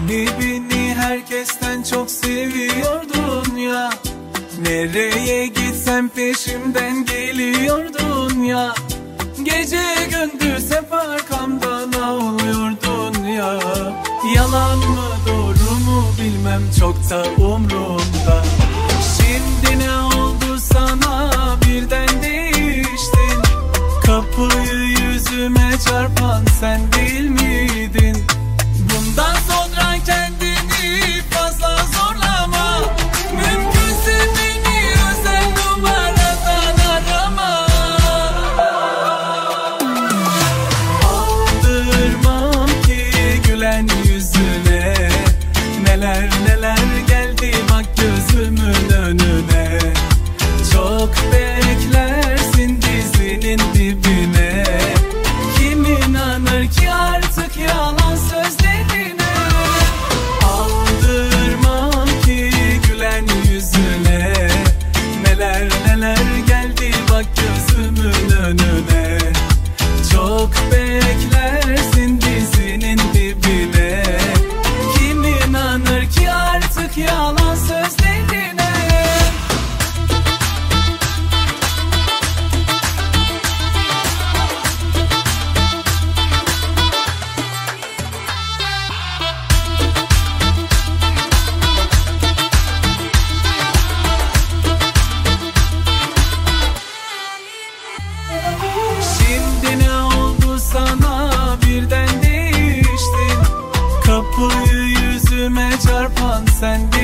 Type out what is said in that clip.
Beni herkesten çok seviyordun ya. Nereye gitsem peşimden geliyordun ya. Gece gündüz hep arkamdan ağlıyordun ya. Yalan mı doğru mu bilmem, çok da umrumda. Şimdi ne oldu sana, birden değiştin. Kapıyı yüzüme çarpan sen değil miydin? Bundan sonra kendini fazla zorlama. Mümkünse beni özel numaradan arama. Aldırmam ki gülen yüzüne. Neler neler geldi bak gözümün önüne. Çok beklersin dizinin dibine. Kim inanır ki artık yalan sözlerine? Aldırmam ki gülen yüzüne. Neler neler geldi bak gözümün önüne. Çok beklersin dizinin dibine. Kim inanır ki artık yalan sözlerine? Şimdi ne oldu sana, birden değiştin. Kapıyı yüzüme çarpan sen